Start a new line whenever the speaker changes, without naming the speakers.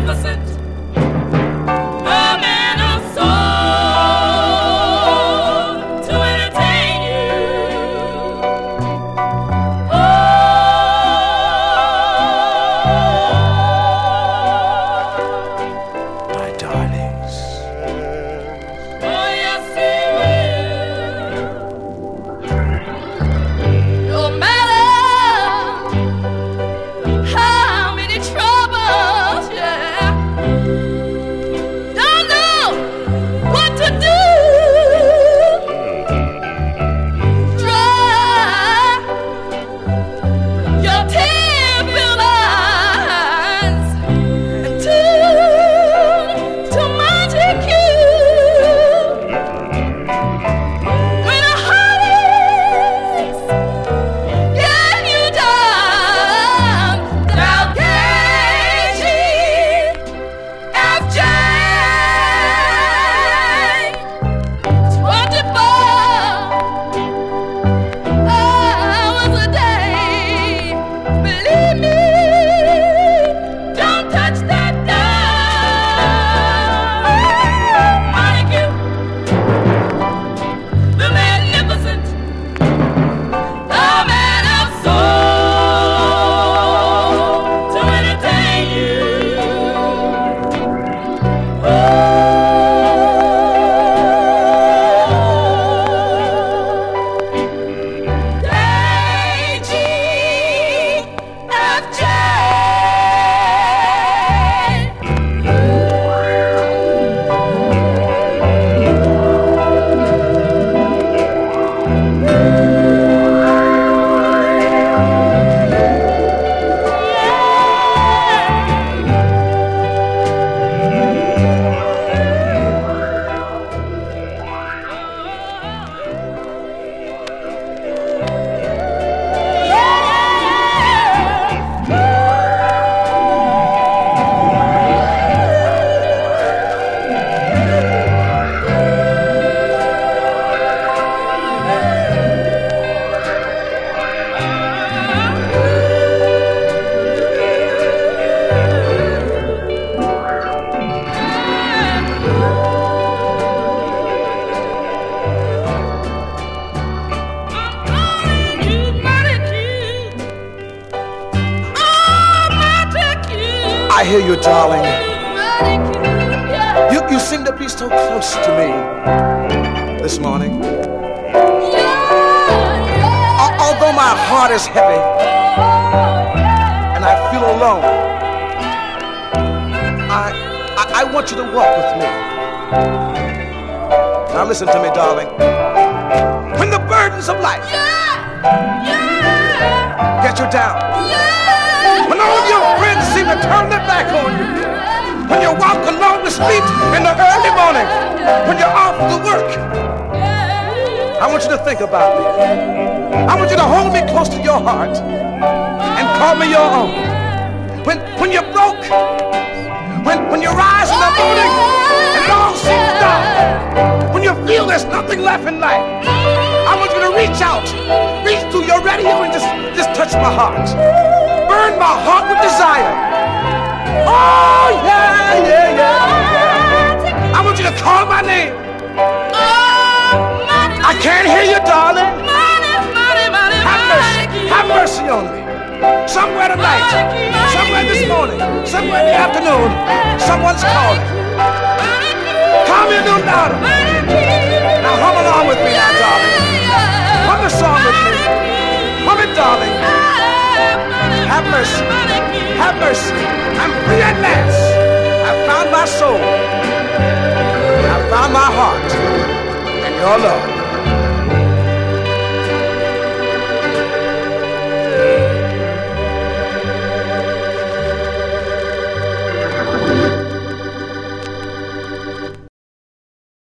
I hear you, darling. You seem to be so close to me this morning. Although my heart is heavy and I feel alone, I want you to walk with me. Now listen to me, darling. When the burdens of life get you down, when all your friends seem to turn their back on you, when you walk along the street in the early morning, when you're off to work, I want you to think about me. I want you to hold me close to your heart and call me your own. When you're broke, when you rise in the morning and all seems dark, when you feel there's nothing left in life, I want you to reach out, reach through your radio and just touch my heart. Burn my heart with desire. Oh, yeah. I want you to call my name. I can't hear you, darling. Have mercy on me. Somewhere tonight, somewhere this morning, somewhere in the afternoon, someone's calling. Call me a little louder. Now hum along with me now, darling. Hum the song with me. Hum it, darling. Have mercy. Have mercy. I'm free at last. I found my soul. I found my heart. And your love.